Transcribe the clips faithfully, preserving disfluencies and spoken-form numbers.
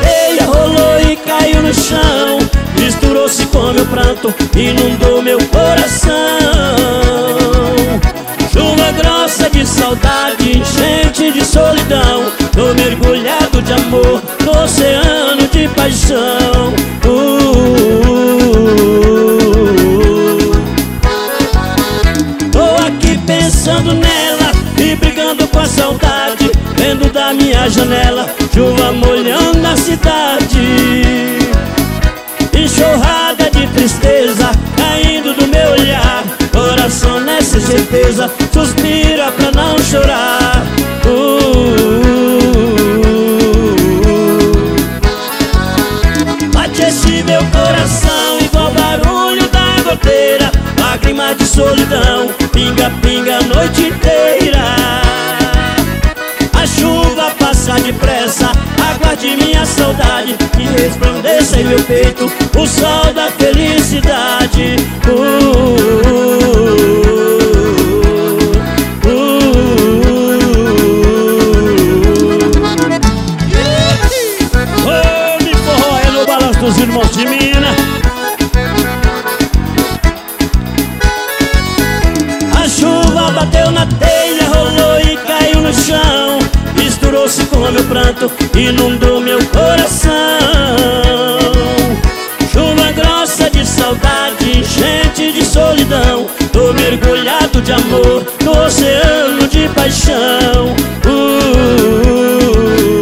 telha, rolou e caiu no chão. Misturou-se com meu pranto, inundou meu coração. Chuva grossa de saudade, enchente de solidão. Tô mergulhado de amor no oceano de paixão. uh, uh, uh. Tô aqui pensando nela e brigando com a saudade, vendo da minha janela chuva molhando a cidade. Enxurrada de tristeza caindo do meu olhar, coração nessa certeza suspira pra não chorar. uh, uh, uh. Bate esse meu coração igual barulho da goteira, lágrima de solidão, pinga, pinga a noite inteira. A chuva passa depressa, aguarde minha saudade, que resplandeça em meu peito o sol da felicidade. uh, uh, uh, uh. Oh, me forró é no balanço dos irmãos de Minas. A chuva bateu na telha, rolou e caiu no chão. Misturou-se com meu pranto, inundou meu coração. Chuva grossa de saudade, enchente de solidão. Tô mergulhado de amor no oceano de paixão. uh, uh,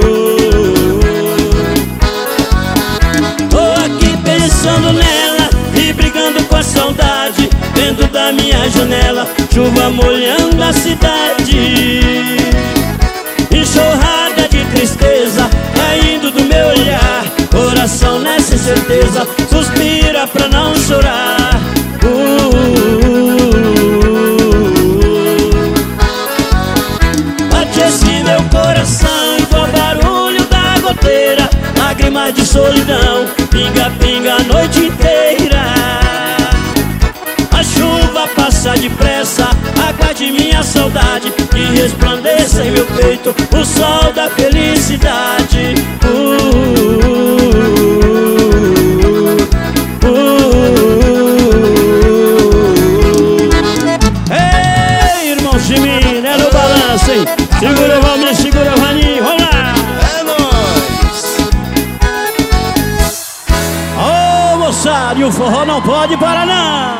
uh. Tô aqui pensando nela e brigando com a saudade, vendo da minha janela chuva molhando a cidade. Enxurrada de tristeza caindo do meu olhar, coração nessa incerteza suspira pra não chorar. uh, uh, uh. Bate esse meu coração igual barulho da goteira, lágrima de solidão, pinga, pinga a noite inteira. A chuva passa depressa, aguarde minha saudade, que resplandeça em meu peito o sol da felicidade. uh, uh, uh, uh. Ei, irmãos de mim, é no balanço, hein? Segura o Valmir, segura o Vaninho, vamos lá! É nóis! Ô, moçada, e o forró não pode parar não!